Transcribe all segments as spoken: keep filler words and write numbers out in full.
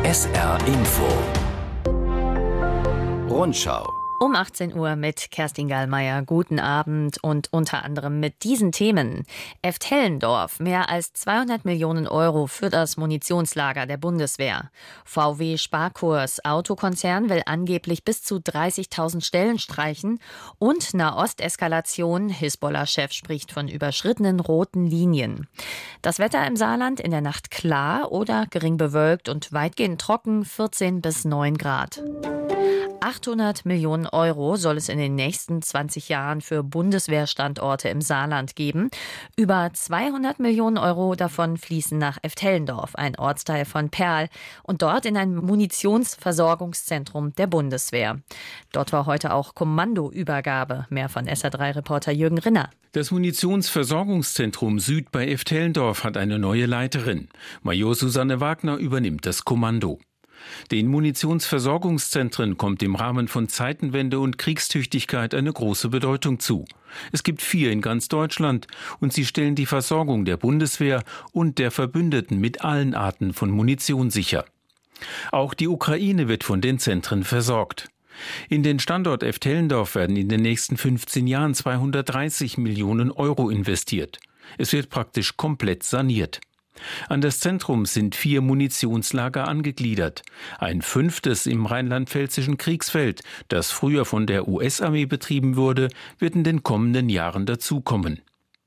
S R Info Rundschau. Um achtzehn Uhr mit Kerstin Gallmeier. Guten Abend und unter anderem mit diesen Themen. Elftellendorf, mehr als zweihundert Millionen Euro für das Munitionslager der Bundeswehr. V W-Sparkurs, Autokonzern will angeblich bis zu dreißigtausend Stellen streichen. Und Nahosteskalation, Hisbollah-Chef spricht von überschrittenen roten Linien. Das Wetter im Saarland in der Nacht klar oder gering bewölkt und weitgehend trocken, vierzehn bis neun Grad. achthundert Millionen Euro soll es in den nächsten zwanzig Jahren für Bundeswehrstandorte im Saarland geben. Über zweihundert Millionen Euro davon fließen nach Elftellendorf, ein Ortsteil von Perl, und dort in ein Munitionsversorgungszentrum der Bundeswehr. Dort war heute auch Kommandoübergabe. Mehr von S R drei Reporter Jürgen Rinner. Das Munitionsversorgungszentrum Süd bei Elftellendorf hat eine neue Leiterin. Major Susanne Wagner übernimmt das Kommando. Den Munitionsversorgungszentren kommt im Rahmen von Zeitenwende und Kriegstüchtigkeit eine große Bedeutung zu. Es gibt vier in ganz Deutschland und sie stellen die Versorgung der Bundeswehr und der Verbündeten mit allen Arten von Munition sicher. Auch die Ukraine wird von den Zentren versorgt. In den Standort Elftellendorf werden in den nächsten fünfzehn Jahren zweihundertdreißig Millionen Euro investiert. Es wird praktisch komplett saniert. An das Zentrum sind vier Munitionslager angegliedert. Ein fünftes im rheinland-pfälzischen Kriegsfeld, das früher von der U S-Armee betrieben wurde, wird in den kommenden Jahren dazukommen.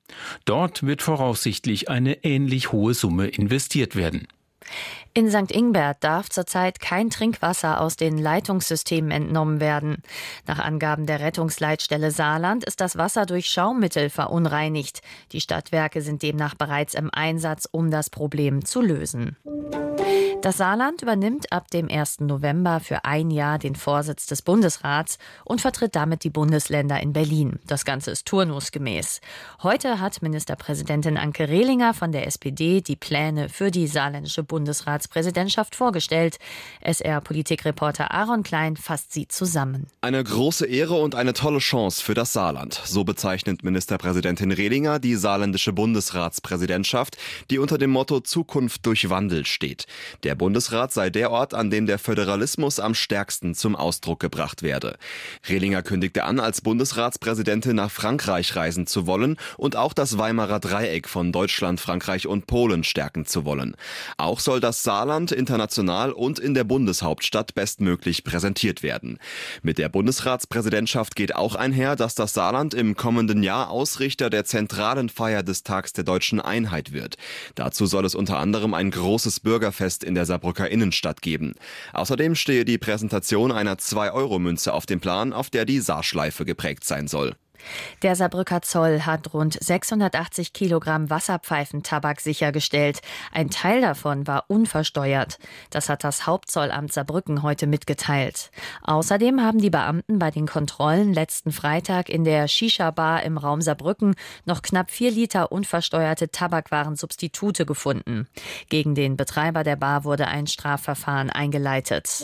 Dort wird voraussichtlich eine ähnlich hohe Summe investiert werden. In Sankt Ingbert darf zurzeit kein Trinkwasser aus den Leitungssystemen entnommen werden. Nach Angaben der Rettungsleitstelle Saarland ist das Wasser durch Schaummittel verunreinigt. Die Stadtwerke sind demnach bereits im Einsatz, um das Problem zu lösen. Das Saarland übernimmt ab dem ersten November für ein Jahr den Vorsitz des Bundesrats und vertritt damit die Bundesländer in Berlin. Das Ganze ist turnusgemäß. Heute hat Ministerpräsidentin Anke Rehlinger von der S P D die Pläne für die saarländische Bundesratspräsidentschaft vorgestellt. S R-Politikreporter Aaron Klein fasst sie zusammen. Eine große Ehre und eine tolle Chance für das Saarland. So bezeichnet Ministerpräsidentin Rehlinger die saarländische Bundesratspräsidentschaft, die unter dem Motto Zukunft durch Wandel steht. Der Bundesrat sei der Ort, an dem der Föderalismus am stärksten zum Ausdruck gebracht werde. Rehlinger kündigte an, als Bundesratspräsidentin nach Frankreich reisen zu wollen und auch das Weimarer Dreieck von Deutschland, Frankreich und Polen stärken zu wollen. Auch soll das Saarland international und in der Bundeshauptstadt bestmöglich präsentiert werden. Mit der Bundesratspräsidentschaft geht auch einher, dass das Saarland im kommenden Jahr Ausrichter der zentralen Feier des Tags der Deutschen Einheit wird. Dazu soll es unter anderem ein großes Bürgerfest in der Saarbrücker Innenstadt geben. Außerdem stehe die Präsentation einer zwei Euro Münze auf dem Plan, auf der die Saarschleife geprägt sein soll. Der Saarbrücker Zoll hat rund sechshundertachtzig Kilogramm Wasserpfeifentabak sichergestellt. Ein Teil davon war unversteuert. Das hat das Hauptzollamt Saarbrücken heute mitgeteilt. Außerdem haben die Beamten bei den Kontrollen letzten Freitag in der Shisha-Bar im Raum Saarbrücken noch knapp vier Liter unversteuerte Tabakwarensubstitute gefunden. Gegen den Betreiber der Bar wurde ein Strafverfahren eingeleitet.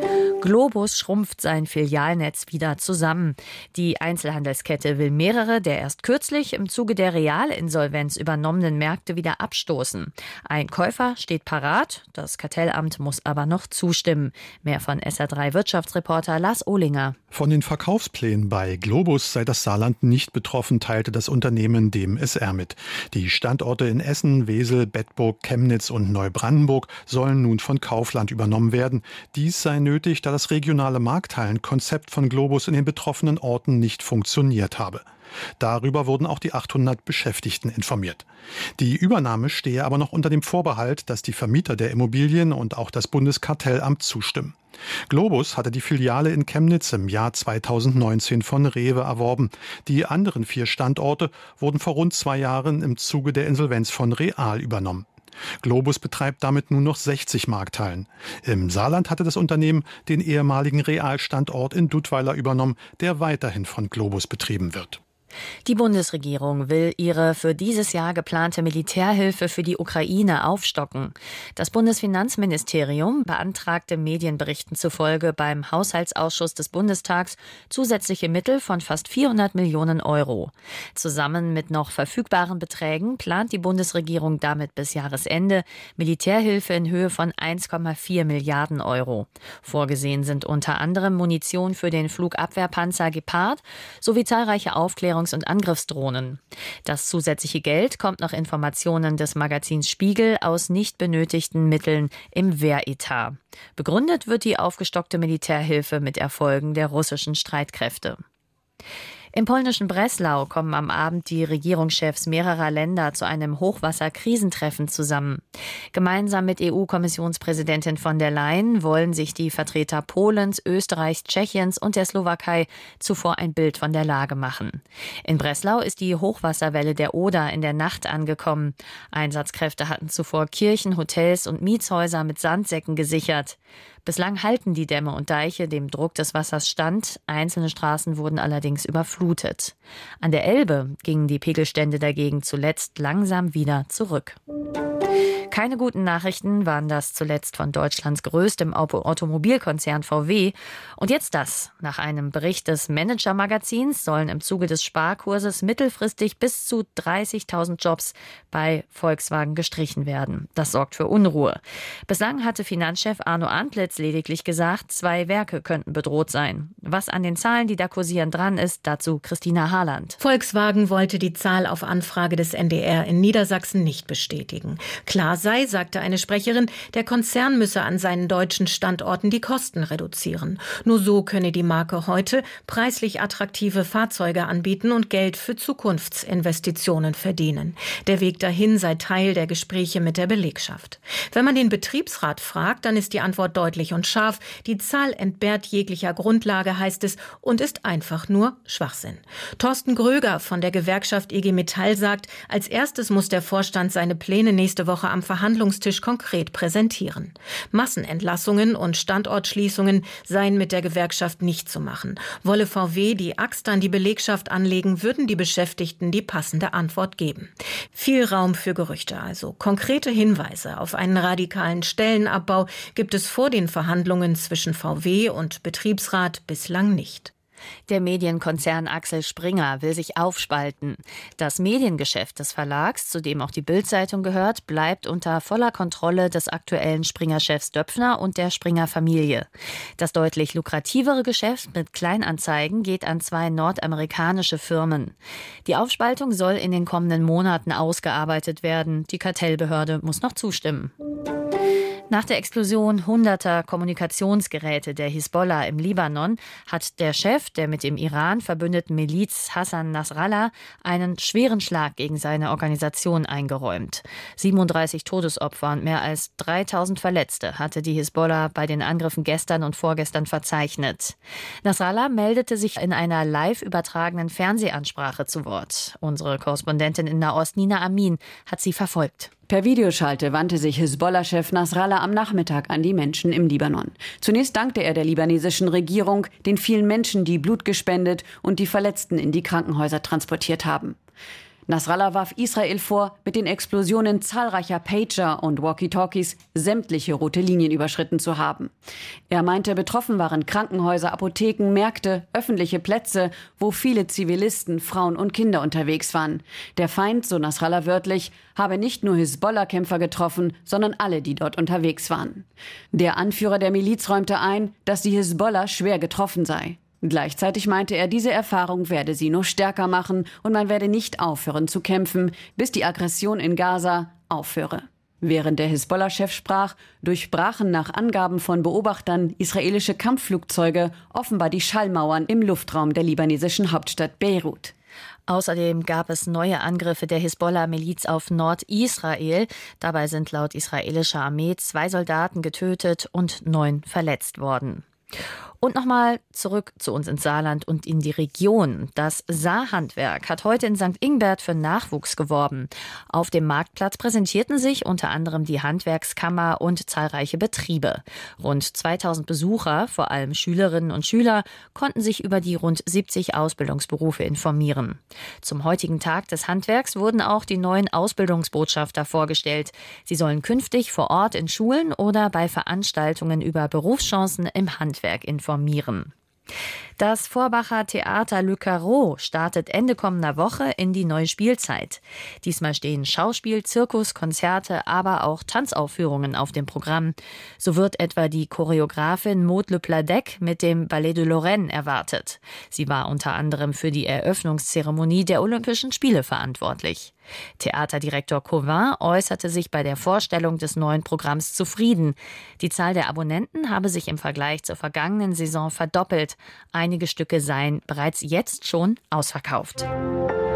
Globus schrumpft sein Filialnetz wieder zusammen. Die Einzelhandelskette will mehrere der erst kürzlich im Zuge der Realinsolvenz übernommenen Märkte wieder abstoßen. Ein Käufer steht parat, das Kartellamt muss aber noch zustimmen. Mehr von S R drei Wirtschaftsreporter Lars Ohlinger. Von den Verkaufsplänen bei Globus sei das Saarland nicht betroffen, teilte das Unternehmen dem S R mit. Die Standorte in Essen, Wesel, Bedburg, Chemnitz und Neubrandenburg sollen nun von Kaufland übernommen werden. Dies sei nötig, da das regionale Markthallenkonzept von Globus in den betroffenen Orten nicht funktioniert habe. Darüber wurden auch die achthundert Beschäftigten informiert. Die Übernahme stehe aber noch unter dem Vorbehalt, dass die Vermieter der Immobilien und auch das Bundeskartellamt zustimmen. Globus hatte die Filiale in Chemnitz im Jahr zweitausendneunzehn von Rewe erworben. Die anderen vier Standorte wurden vor rund zwei Jahren im Zuge der Insolvenz von Real übernommen. Globus betreibt damit nun noch sechzig Markthallen. Im Saarland hatte das Unternehmen den ehemaligen Real-Standort in Dudweiler übernommen, der weiterhin von Globus betrieben wird. Die Bundesregierung will ihre für dieses Jahr geplante Militärhilfe für die Ukraine aufstocken. Das Bundesfinanzministerium beantragte Medienberichten zufolge beim Haushaltsausschuss des Bundestags zusätzliche Mittel von fast vierhundert Millionen Euro. Zusammen mit noch verfügbaren Beträgen plant die Bundesregierung damit bis Jahresende Militärhilfe in Höhe von eins Komma vier Milliarden Euro. Vorgesehen sind unter anderem Munition für den Flugabwehrpanzer Gepard sowie zahlreiche Aufklärungs- und Angriffsdrohnen. Das zusätzliche Geld kommt nach Informationen des Magazins Spiegel aus nicht benötigten Mitteln im Wehretat. Begründet wird die aufgestockte Militärhilfe mit Erfolgen der russischen Streitkräfte. Im polnischen Breslau kommen am Abend die Regierungschefs mehrerer Länder zu einem Hochwasserkrisentreffen zusammen. Gemeinsam mit E U-Kommissionspräsidentin von der Leyen wollen sich die Vertreter Polens, Österreichs, Tschechiens und der Slowakei zuvor ein Bild von der Lage machen. In Breslau ist die Hochwasserwelle der Oder in der Nacht angekommen. Einsatzkräfte hatten zuvor Kirchen, Hotels und Mietshäuser mit Sandsäcken gesichert. Bislang halten die Dämme und Deiche dem Druck des Wassers stand. Einzelne Straßen wurden allerdings überflutet. An der Elbe gingen die Pegelstände dagegen zuletzt langsam wieder zurück. Keine guten Nachrichten waren das zuletzt von Deutschlands größtem Automobilkonzern V W. Und jetzt das. Nach einem Bericht des Manager-Magazins sollen im Zuge des Sparkurses mittelfristig bis zu dreißigtausend Jobs bei Volkswagen gestrichen werden. Das sorgt für Unruhe. Bislang hatte Finanzchef Arno Antlitz lediglich gesagt, zwei Werke könnten bedroht sein. Was an den Zahlen, die da kursieren, dran ist, dazu Christina Harland. Volkswagen wollte die Zahl auf Anfrage des N D R in Niedersachsen nicht bestätigen. Klar sei, sagte eine Sprecherin, der Konzern müsse an seinen deutschen Standorten die Kosten reduzieren. Nur so könne die Marke heute preislich attraktive Fahrzeuge anbieten und Geld für Zukunftsinvestitionen verdienen. Der Weg dahin sei Teil der Gespräche mit der Belegschaft. Wenn man den Betriebsrat fragt, dann ist die Antwort deutlich und scharf. Die Zahl entbehrt jeglicher Grundlage, heißt es, und ist einfach nur Schwachsinn. Thorsten Gröger von der Gewerkschaft I G Metall sagt, als erstes muss der Vorstand seine Pläne nächste Woche am Verhandlungstisch konkret präsentieren. Massenentlassungen und Standortschließungen seien mit der Gewerkschaft nicht zu machen. Wolle V W die Axt an die Belegschaft anlegen, würden die Beschäftigten die passende Antwort geben. Viel Raum für Gerüchte also. Konkrete Hinweise auf einen radikalen Stellenabbau gibt es vor den Verhandlungen zwischen V W und Betriebsrat bislang nicht. Der Medienkonzern Axel Springer will sich aufspalten. Das Mediengeschäft des Verlags, zu dem auch die Bild-Zeitung gehört, bleibt unter voller Kontrolle des aktuellen Springer-Chefs Döpfner und der Springer-Familie. Das deutlich lukrativere Geschäft mit Kleinanzeigen geht an zwei nordamerikanische Firmen. Die Aufspaltung soll in den kommenden Monaten ausgearbeitet werden. Die Kartellbehörde muss noch zustimmen. Nach der Explosion hunderter Kommunikationsgeräte der Hisbollah im Libanon hat der Chef der mit dem Iran verbündeten Miliz Hassan Nasrallah einen schweren Schlag gegen seine Organisation eingeräumt. siebenunddreißig Todesopfer und mehr als dreitausend Verletzte hatte die Hisbollah bei den Angriffen gestern und vorgestern verzeichnet. Nasrallah meldete sich in einer live übertragenen Fernsehansprache zu Wort. Unsere Korrespondentin in Nahost, Nina Amin, hat sie verfolgt. Per Videoschalte wandte sich Hisbollah-Chef Nasrallah am Nachmittag an die Menschen im Libanon. Zunächst dankte er der libanesischen Regierung, den vielen Menschen, die Blut gespendet und die Verletzten in die Krankenhäuser transportiert haben. Nasrallah warf Israel vor, mit den Explosionen zahlreicher Pager und Walkie-Talkies sämtliche rote Linien überschritten zu haben. Er meinte, betroffen waren Krankenhäuser, Apotheken, Märkte, öffentliche Plätze, wo viele Zivilisten, Frauen und Kinder unterwegs waren. Der Feind, so Nasrallah wörtlich, habe nicht nur Hisbollah-Kämpfer getroffen, sondern alle, die dort unterwegs waren. Der Anführer der Miliz räumte ein, dass die Hisbollah schwer getroffen sei. Gleichzeitig meinte er, diese Erfahrung werde sie nur stärker machen und man werde nicht aufhören zu kämpfen, bis die Aggression in Gaza aufhöre. Während der Hisbollah-Chef sprach, durchbrachen nach Angaben von Beobachtern israelische Kampfflugzeuge offenbar die Schallmauern im Luftraum der libanesischen Hauptstadt Beirut. Außerdem gab es neue Angriffe der Hisbollah-Miliz auf Nordisrael. Dabei sind laut israelischer Armee zwei Soldaten getötet und neun verletzt worden. Und nochmal zurück zu uns ins Saarland und in die Region. Das Saarhandwerk hat heute in Sankt Ingbert für Nachwuchs geworben. Auf dem Marktplatz präsentierten sich unter anderem die Handwerkskammer und zahlreiche Betriebe. Rund zweitausend Besucher, vor allem Schülerinnen und Schüler, konnten sich über die rund siebzig Ausbildungsberufe informieren. Zum heutigen Tag des Handwerks wurden auch die neuen Ausbildungsbotschafter vorgestellt. Sie sollen künftig vor Ort in Schulen oder bei Veranstaltungen über Berufschancen im Handwerk informieren. Informieren. Das Vorbacher Theater Le Carreau startet Ende kommender Woche in die neue Spielzeit. Diesmal stehen Schauspiel, Zirkus, Konzerte, aber auch Tanzaufführungen auf dem Programm. So wird etwa die Choreografin Maud Le Pladec mit dem Ballet de Lorraine erwartet. Sie war unter anderem für die Eröffnungszeremonie der Olympischen Spiele verantwortlich. Theaterdirektor Cauvin äußerte sich bei der Vorstellung des neuen Programms zufrieden. Die Zahl der Abonnenten habe sich im Vergleich zur vergangenen Saison verdoppelt. Einige Stücke seien bereits jetzt schon ausverkauft.